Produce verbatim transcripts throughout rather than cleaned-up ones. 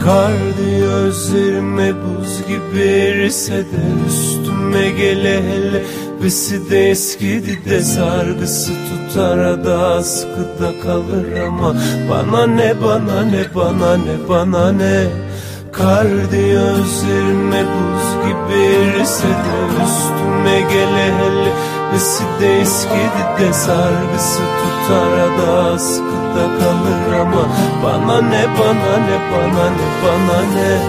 Kar diye özlerime buz gibi erise de üstüme gele hele besi de eskidi de sargısı tutar ada sıkıda kalır ama bana ne bana ne bana ne bana ne. Kar diye özlerime buz gibi erise de üstüme gele hele besi de eskidi de sargısı tutar ada sıkıda kalır ama bana ne bana ne bana ne bana ne.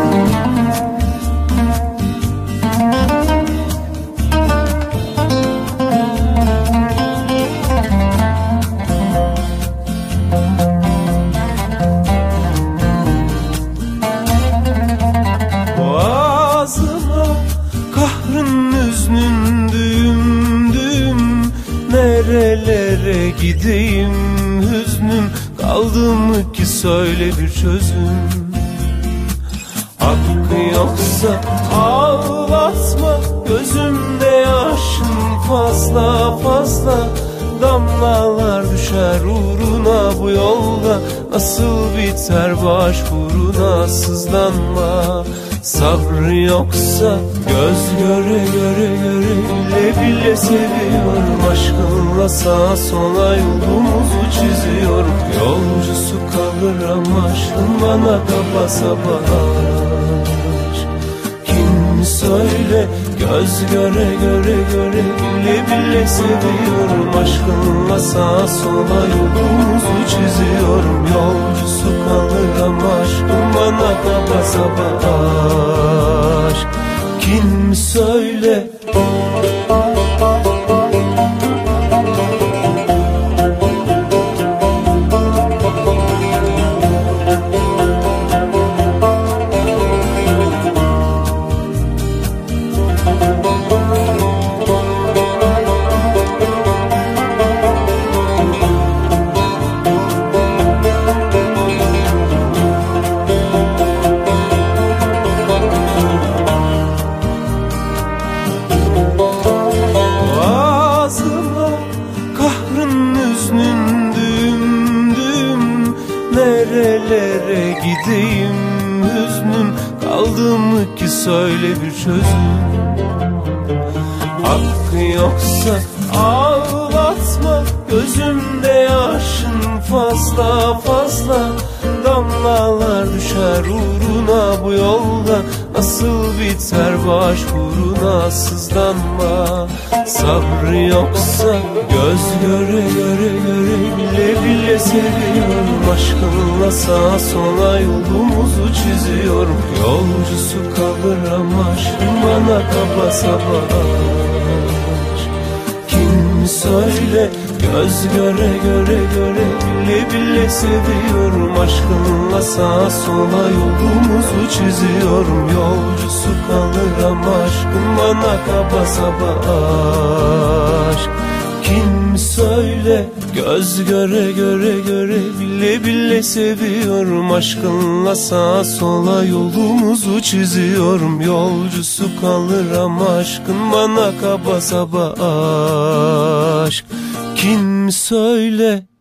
Nerelere gideyim hüznüm, kaldı mı ki söyle bir çözüm. Hakkı yoksa ağlatma, gözümde yaşın fazla fazla. Damlalar düşer uğruna bu yolda, nasıl biter başvuruna sızlanma. Sabrı yoksa göz göre göre göre bile bile seviyorum. Aşkınla sağa sola yolumuzu çiziyorum. Yolcusu kalır ama aşkın bana kaba savaş. Kim söyle göz göre göre göre bile bile seviyorum. Aşkınla sağa sola yolumuzu çiziyorum. Yolcusu kalır ama aşkın bana kaba savaş. Kim söyle. Nerelere gideyim hüznüm, kaldı mı ki söyle bir çözüm. Hakkı yoksa ağlatma, gözümde yaşın fazla fazla. Damlalar düşer uğruna bu yolda, nasıl biter başvuruna sızlanma. Sabrı yoksa göz göre göre göre bile bile seviyorum. Aşkınla sağa sola yolumuzu çiziyorum. Yolcusu kalır ama aşkın bana kaba savaş. Kim söyle göz göre göre göre bile bile seviyorum. Aşkınla sağa sola yolumuzu çiziyorum. Yolcusu kalır ama aşkın bana kaba savaş. Kim söyle göz göre göre göre bile bile seviyorum. Aşkınla sağa sola yolumuzu çiziyorum. Yolcusu kalır ama aşkın bana kaba savaş. Kim söyle.